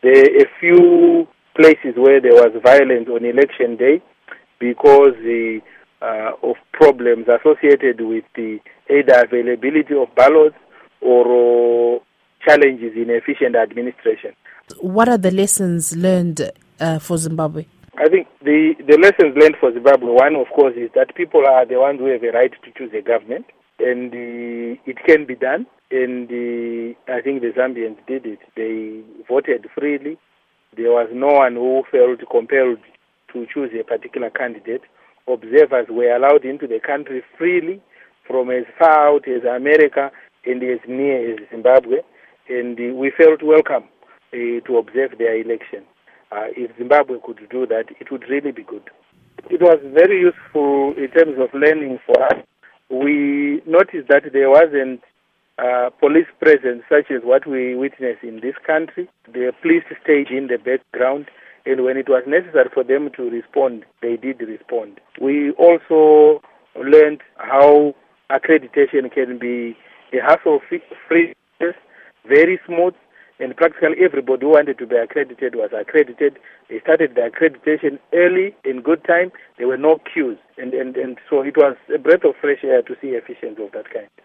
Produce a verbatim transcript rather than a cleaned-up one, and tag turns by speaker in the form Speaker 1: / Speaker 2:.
Speaker 1: There are a few places where there was violence on election day because the, uh, of problems associated with the either availability of ballots or uh, challenges in efficient administration.
Speaker 2: What are the lessons learned uh, for Zimbabwe?
Speaker 1: I think the, the lessons learned for Zimbabwe, one, of course, is that people are the ones who have a right to choose a government, and uh, it can be done. And uh, I think the Zambians did it. They voted freely. There was no one who felt compelled to choose a particular candidate. Observers were allowed into the country freely from as far out as America and as near as Zimbabwe, and uh, we felt welcome uh, to observe their election. Uh, if Zimbabwe could do that, it would really be good. It was very useful in terms of learning for us. We noticed that there wasn't uh, police presence such as what we witness in this country. The police stayed in the background, and when it was necessary for them to respond, they did respond. We also learned how accreditation can be a hassle-free, very smooth, and practically everybody who wanted to be accredited was accredited. They started the accreditation early, in good time. There were no queues. And, and, and so it was a breath of fresh air to see efficiency of that kind.